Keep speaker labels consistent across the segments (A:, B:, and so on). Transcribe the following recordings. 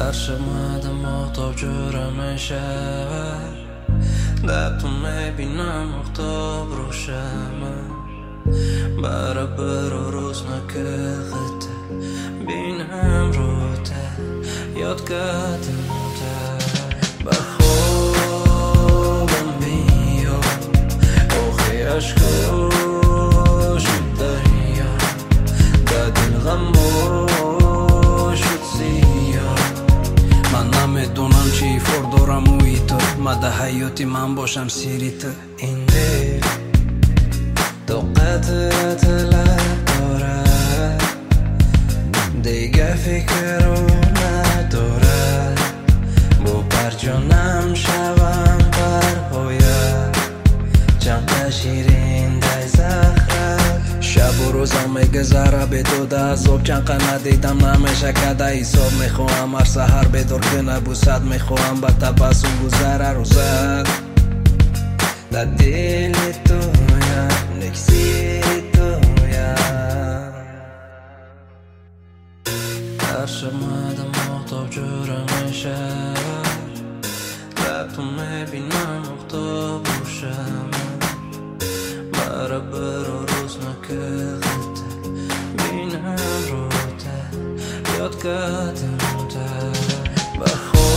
A: شماده محتاب جورم شود در تو میبینم محتاب روشمه برا برو روز نکخته بینم روته یاد کردم به خوبم بیا اوخی عشقو شد دریا در دل غم شد زیاد من نمیدونم چی فردارم اوی تو مده حیاتی من باشم سیری تو این دل دو قطرت لب دارد دیگه فکر رو ندارد با بر جانم شوم برپاید چند شیرین در زخرت شب و روزم میگذره بدو عذاب چند ندیدم نمیشه کده حساب میخواهم هر سحر بدار که نبوسد میخواهم به تبسم گذره روزد در دل تویم نکسی تویم هر شماده محتاب جورم شد در تو میبینم محتاب روشم برا برو روز نکخته بینم روته یاد کردم به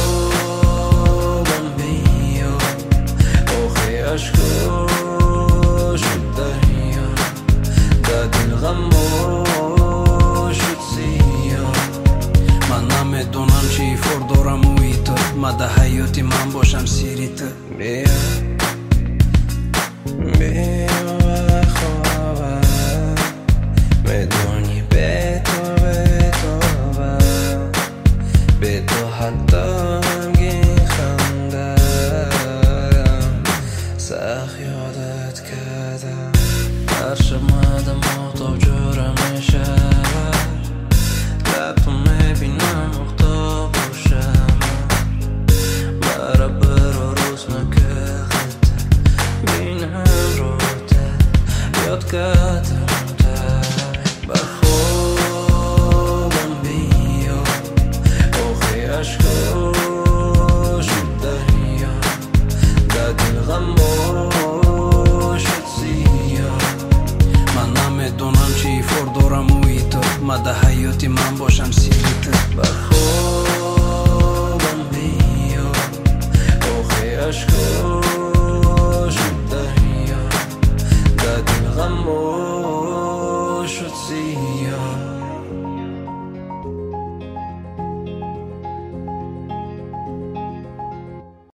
A: خوبم بیا اوخی عشقو شد دریا در دل غم شد زیاد من نمیدونم چی فردارم اوی تو مده حیاتی من باشم سیری تو بیا بیا و خوابم میدونی به تو به تو حتی همگین خندم سخت یادت کردم هر شماده محتاب جورم شد در تو میبینم محتاب روشم برا برو روز نکخته بینم روته یاد کردم به خوبم بیا اوخی عشقو شد دریا در دل غم شد زیاد من نمیدونم چی فردارم اوی تو مده حیاتی من باشم سیری تو به خوب